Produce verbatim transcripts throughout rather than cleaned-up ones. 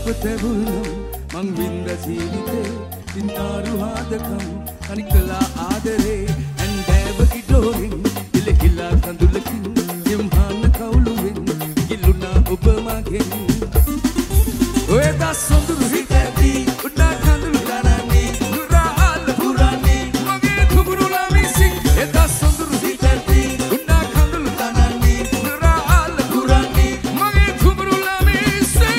තැවුල්නම් මං වින්ද ජීවිතේ තින්තාරු හාදකම් අනිකලා ආදරේ ඇන්දෑව ඉඩෝරෙන් ඉලහිලා කඳුලකින් යම්හාන කවුලුවෙන් ගිල්ලුනා ඔබ මගෙන් ඔය දස් සොඳුරු හිතැති උඩා කඳුළු ගණන්නේ නුරා ආල පුරන්නේ මගේ දුබුරුලා මිසින් ඒ දස් සොඳුරු හිතැති උඩා කඳුළු ගණන්නේ නුරා ආල පුරන්නේ මගේ දුබුරුලා මිසින්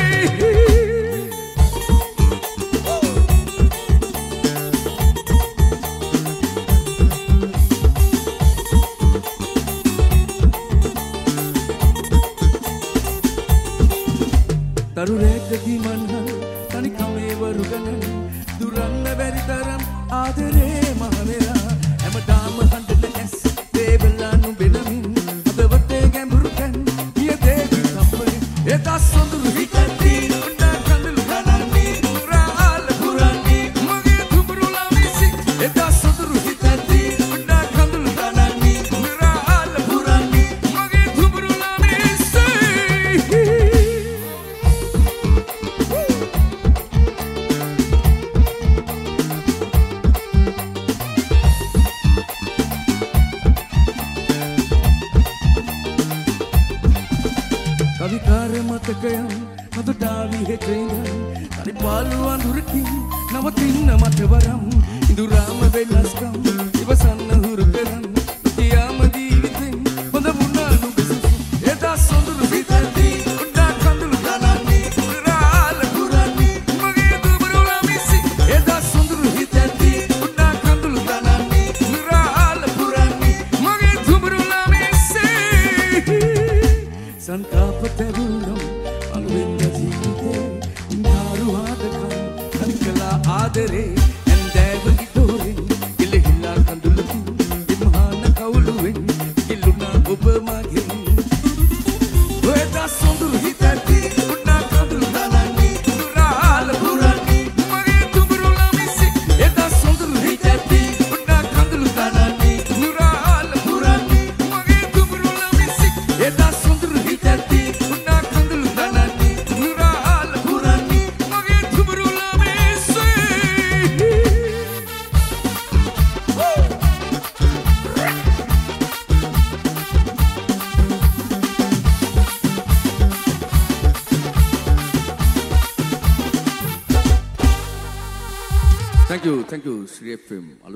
තරුරේකදී මන්හල් තනිකමේ වරුගණන් දුරන්න බැරි තරම් ආදරේ මහවෙලා හැමදාම හඬන ඇස් දේවලා නුඹෙනමින් හදවතේ ගැඹුරු කන් පිය දේවි සම්පරේ ඒ දස් සොඳුරු හිතැති උඩා කඳුළු ගණන්නේ නුරා ආල පුරන්නේ මගේ දුඹුරුලා මිසින් ඒ දස් සොඳුරු හිතැති උඩා කඳුළු ගණන්නේ නුරා ආල පුරන්නේ මගේ දුඹුරුලා මිසින් කවිකාර මතකයන් මතුටාවි හෙටෙන් තනි පාළු අඳුරකින් නවතින්න මට වරම් ඉඳුරාම වෙනස්කම් ඉවසන්න හුරු කරන් කියාම ජීවිතෙන් හොඳ වුණා නුඹ සුසු ඒ දස් සොඳුරු හිතැති උඩා කඳුළු ගණන්නේ නුරා ආල පුරන්නේ මගේ දුබුරුලා මිසින් ඒ දස් සොඳුරු හිතැති උඩා කඳුළු ගණන්නේ නුරා ආල පුරන්නේ මගේ දුබුරුලා මිසින් සංකාප තැවුල්නම් මං වෙන්න ජීවිතේ ඉන්දාරු ආදකම් අනිකලා ආදරේ ඇන්දෑව ඉඩෝරෙන් ඉලහිලා කඳුලකින් ඉම්හාන කවුලුවෙන් ගිල්ලුනා ඔබ මගෙන් ඔය දස් සොඳුරු හිතැති උඩා කඳුළු ගණන්නේ නුරා ආල පුරන්නේ මගේ දුඹුරුලා මිසින් ඒ දස් සොඳුරු හිතැති උඩා කඳුළු ගණන්නේ නුරා ආල පුරන්නේ මගේ දුඹුරුලා මිසින් ඒ දස් සොඳුරු හිතැති උඩා කඳුළු ගණන්නේ නුරා ආල පුරන්නේ මගේ දුඹුරුලා මිසින් Thank you, thank you, Sri F M.